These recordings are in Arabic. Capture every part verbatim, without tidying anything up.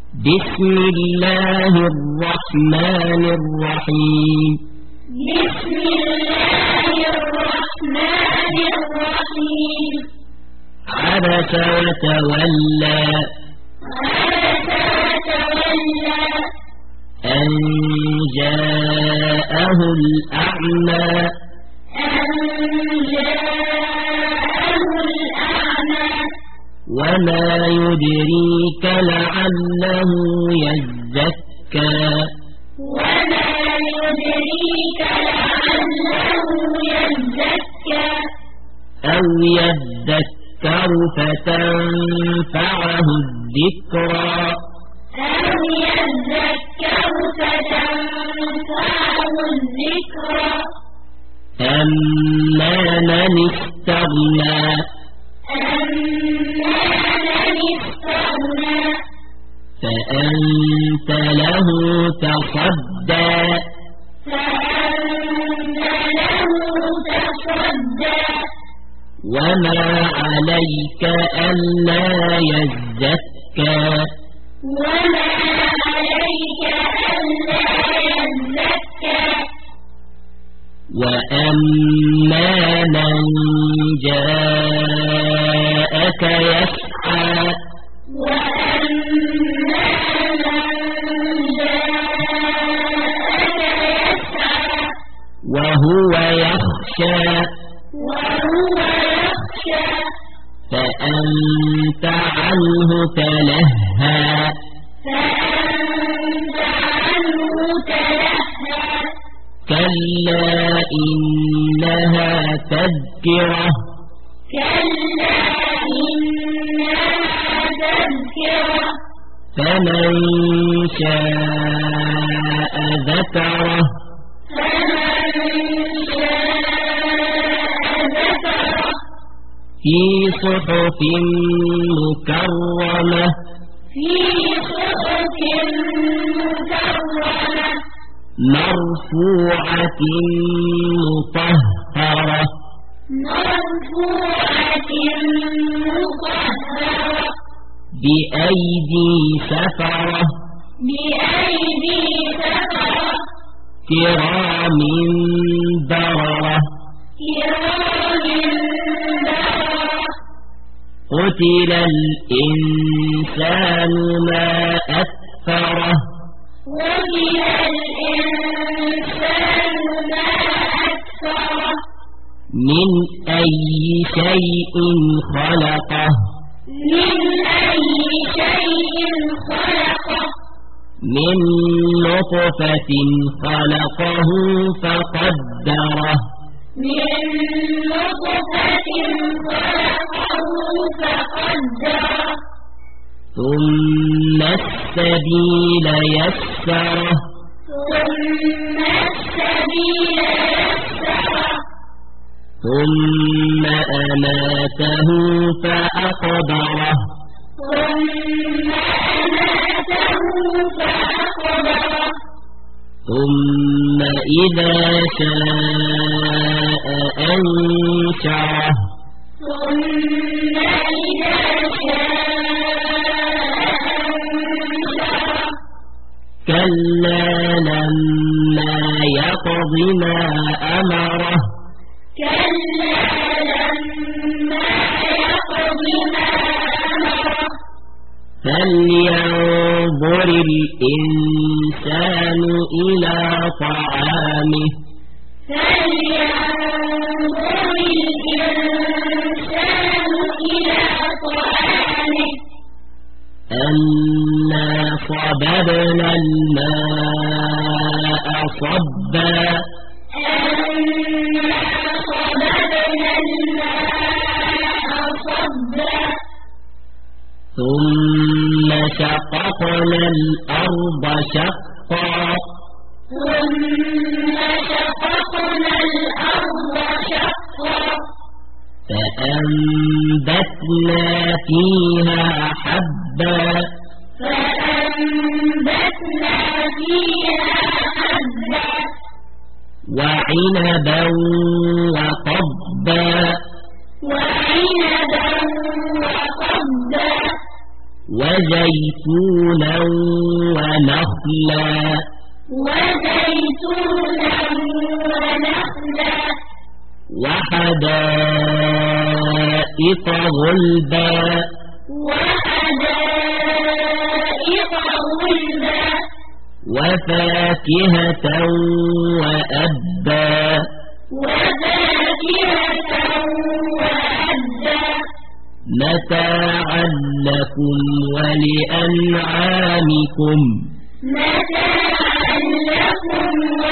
بسم الله الرحمن الرحيم بسم الله الرحمن الرحيم عبس وتولى عبس وتولى أن جاءه الأعمى أن جاءه الأعمى وما يدريك لعله يزكى وما يدريك لعله يزكى أو يذكر فتنفعه الذكرى أو يذكر فتنفعه الذكرى أما من استغنى أما من استغنى فأنت له تصدى فأنت له تصدى وما عليك ألا يزكى وما عليك ألا يزكى وأما من جاءك يسعى وأما من جاءك يسعى وهو يخشى وهو يخشى فأنت عنه تلهى فأنت عنه تلهى كلا إنها تذكرة كلا إنها تذكرة فمن شاء ذكره فمن شاء ذكره في صحف مكرمة في صحف مكرمة مرفوعة مطهرة مرفوعة مطهرة بأيدي سفرة بأيدي سفرة كرام بررة كرام بررة قتل الإنسان ما أكفره قتل الإنسان ما أكفره من أي شيء خلقه من أي شيء خلقه من نطفة خلقه فقدره من نطفة خلقه فقدره ثم السبيل يسره ثم السبيل يسره ثم أماته فأقبره ثم أماته فأقبره ثم إذا شاء أنشره ثم إذا شاء أنشره كلا لما يقض ما أمره كلا لما يقض ما أمره فلينظر الإنسان إلى طعامه فلينظر الإنسان إلى طعامه أنا صببنا الماء صبا أنا صببنا الماء صبا ثم شققنا الأرض شقا ثم شققنا الأرض شقا فأنبتنا فيها حبا فأنبتنا فيها حبا وعنبا وقضبا وعنبا وقضبا وزيتونا ونخلا وزيتونا ونخلا وحدائق غلبا وحدائق غلبا وفاكهة وأبا وفاكهة وأبا متاعا لكم ولأنعامكم متاعا لكم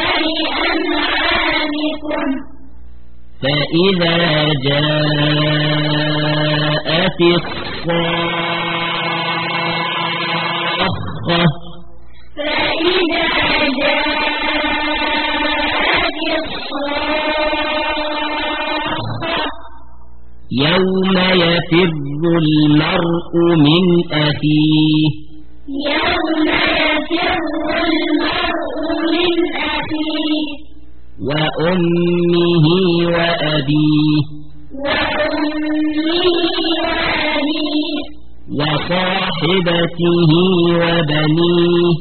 ولأنعامكم فإذا جاءت الصاخة فإذا جاءت الصاخة يوم يفر المرء من أخيه يوم يفر المرء من أخيه وأمه وأبيه وأمه وأبيه وصاحبته وبنيه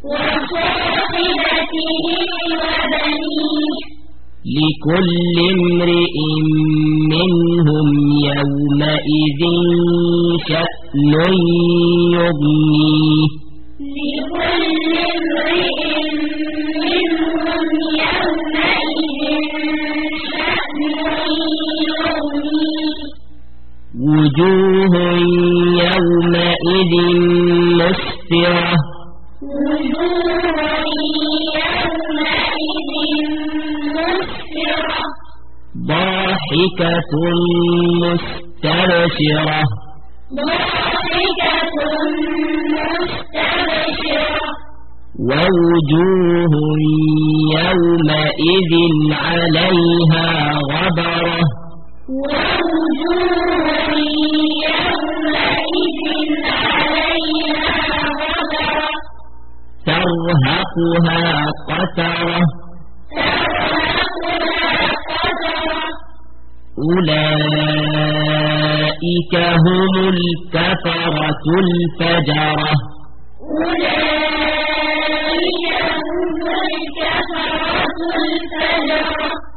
وصاحبته وبنيه لكل امرئ منهم يومئذ شأن يغنيه لكل امرئ منهم يومئذ شأن يغنيه وجوه يومئذ مسفرة وجوه يومئذ مسفرة ضاحكة مستبشرة ضاحكة مستبشرة ووجوه يومئذ عليها غبرة ووجوه يومئذ عليها غبرة ترهقها قترة ترهقها قترة أولئك هم الكفرة الفجرة أولئك هم الكفرة الفجرة